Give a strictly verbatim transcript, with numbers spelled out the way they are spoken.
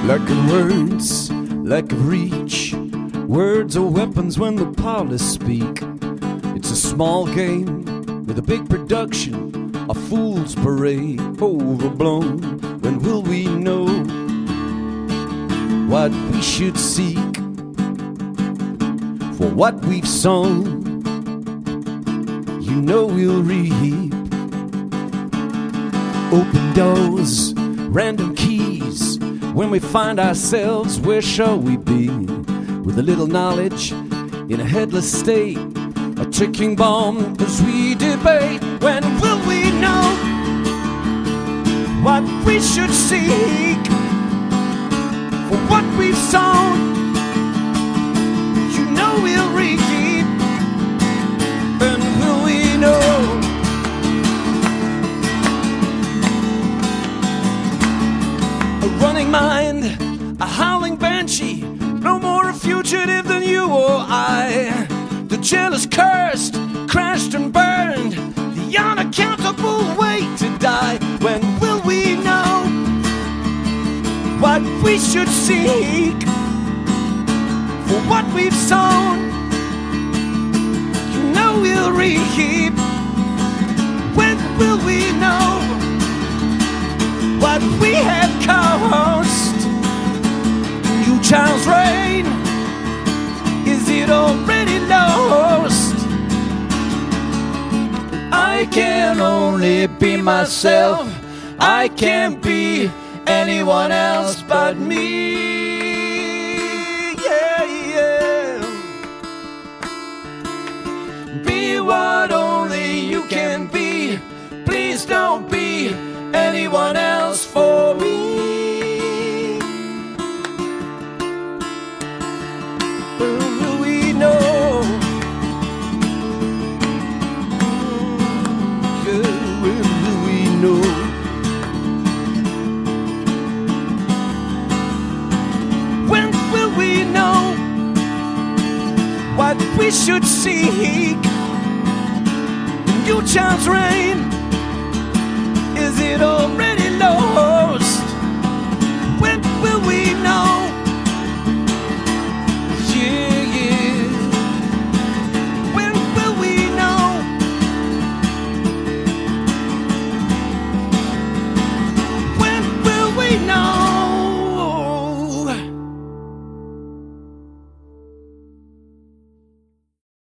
Lack of words, lack of reach. Words are weapons when the powerless speak. It's a small game with a big production, a fool's parade overblown. When will we know what we should seek? For what we've sown, you know we'll reap. Open doors, random keys. When we find ourselves, where shall we be? With a little knowledge in a headless state, a ticking bomb as we debate. When will we know what we should seek? For what we've sown, you know we'll reap. And will we know? A running mind, a howling banshee, no more a fugitive than you or I. The jealous cursed, crashed and burned, the unaccountable way to die. When will we know what we should seek? For what we've sown, you know we'll reap. When will we know what we have caused? New child's reign, is it already lost? I can only be myself, I can't be anyone else but me. Yeah, yeah. Be what only you can be. Please don't be anyone else for me. When will we know? Yeah, when will we know? When will we know what we should seek? New child's reign, is it all?